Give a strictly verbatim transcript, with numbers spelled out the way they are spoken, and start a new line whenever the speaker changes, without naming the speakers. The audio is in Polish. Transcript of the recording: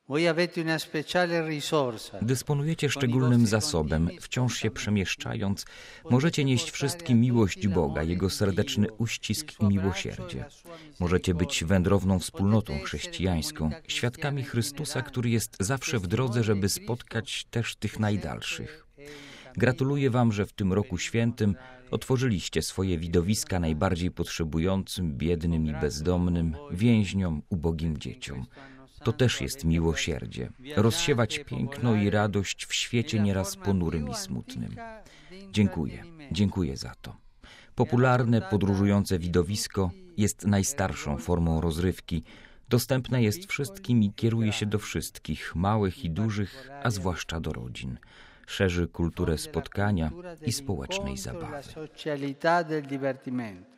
Dysponujecie szczególnym zasobem, wciąż się przemieszczając, możecie nieść wszystkim miłość Boga, Jego serdeczny uścisk i miłosierdzie. Możecie być wędrowną wspólnotą chrześcijańską, świadkami Chrystusa, który jest zawsze w drodze, żeby spotkać też tych najdalszych. Gratuluję Wam, że w tym roku świętym otworzyliście swoje widowiska najbardziej potrzebującym, biednym i bezdomnym, więźniom, ubogim dzieciom. To też jest miłosierdzie. Rozsiewać piękno i radość w świecie nieraz ponurym i smutnym. Dziękuję, dziękuję za to. Popularne, podróżujące widowisko jest najstarszą formą rozrywki. Dostępne jest wszystkim i kieruje się do wszystkich, małych i dużych, a zwłaszcza do rodzin. Szerzy kulturę spotkania i społecznej zabawy.